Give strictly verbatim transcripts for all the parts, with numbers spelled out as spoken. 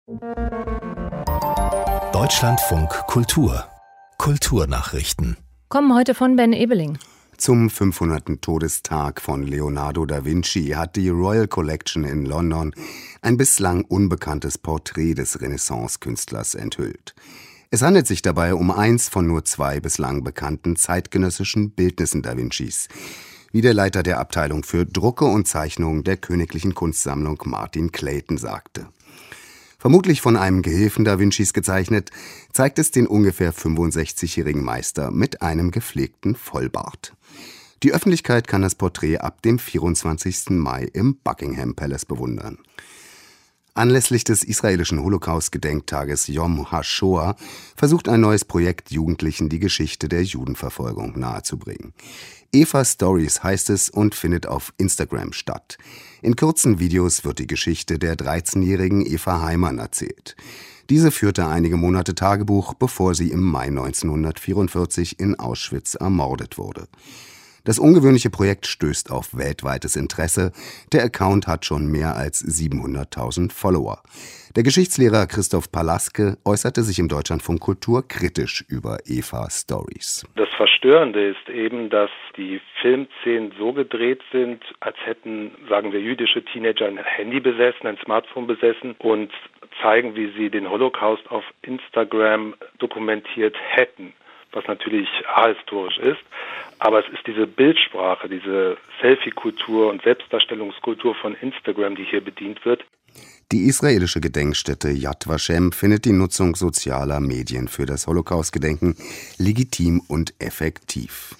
Deutschlandfunk Kultur Kulturnachrichten Kommen heute von Ben Ebeling. Zum fünfhunderten Todestag von Leonardo da Vinci hat die Royal Collection in London ein bislang unbekanntes Porträt des Renaissance-Künstlers enthüllt. Es handelt sich dabei um eins von nur zwei bislang bekannten zeitgenössischen Bildnissen da Vincis, wie der Leiter der Abteilung für Drucke und Zeichnungen der Königlichen Kunstsammlung Martin Clayton sagte. Vermutlich von einem Gehilfen da Vincis gezeichnet, zeigt es den ungefähr fünfundsechzigjährigen Meister mit einem gepflegten Vollbart. Die Öffentlichkeit kann das Porträt ab dem vierundzwanzigsten Mai im Buckingham Palace bewundern. Anlässlich des israelischen Holocaust-Gedenktages Yom HaShoah versucht ein neues Projekt, Jugendlichen die Geschichte der Judenverfolgung nahezubringen. Eva Stories heißt es und findet auf Instagram statt. In kurzen Videos wird die Geschichte der dreizehnjährigen Eva Heimann erzählt. Diese führte einige Monate Tagebuch, bevor sie im Mai neunzehnhundertvierundvierzig in Auschwitz ermordet wurde. Das ungewöhnliche Projekt stößt auf weltweites Interesse. Der Account hat schon mehr als siebenhunderttausend Follower. Der Geschichtslehrer Christoph Palaske äußerte sich im Deutschlandfunk Kultur kritisch über Eva Stories. Das Verstörende ist eben, dass die Filmszenen so gedreht sind, als hätten, sagen wir, jüdische Teenager ein Handy besessen, ein Smartphone besessen und zeigen, wie sie den Holocaust auf Instagram dokumentiert hätten, was natürlich ahistorisch ist. Aber es ist diese Bildsprache, diese Selfie-Kultur und Selbstdarstellungskultur von Instagram, die hier bedient wird. Die israelische Gedenkstätte Yad Vashem findet die Nutzung sozialer Medien für das Holocaust-Gedenken legitim und effektiv.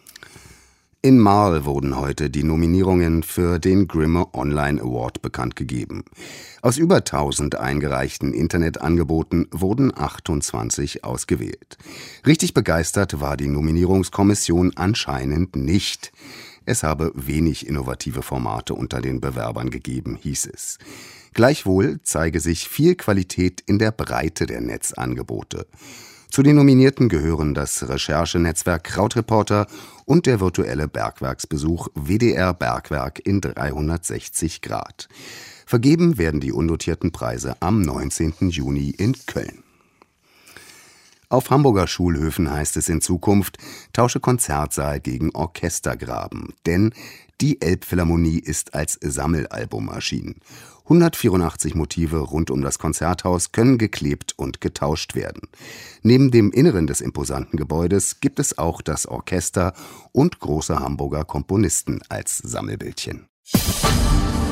In Marl wurden heute die Nominierungen für den Grimme Online Award bekannt gegeben. Aus über tausend eingereichten Internetangeboten wurden achtundzwanzig ausgewählt. Richtig begeistert war die Nominierungskommission anscheinend nicht. Es habe wenig innovative Formate unter den Bewerbern gegeben, hieß es. Gleichwohl zeige sich viel Qualität in der Breite der Netzangebote. Zu den Nominierten gehören das Recherchenetzwerk Krautreporter und der virtuelle Bergwerksbesuch W D R Bergwerk in dreihundertsechzig Grad. Vergeben werden die undotierten Preise am neunzehnten Juni in Köln. Auf Hamburger Schulhöfen heißt es in Zukunft, tausche Konzertsaal gegen Orchestergraben, denn die Elbphilharmonie ist als Sammelalbum erschienen. hundertvierundachtzig Motive rund um das Konzerthaus können geklebt und getauscht werden. Neben dem Inneren des imposanten Gebäudes gibt es auch das Orchester und große Hamburger Komponisten als Sammelbildchen.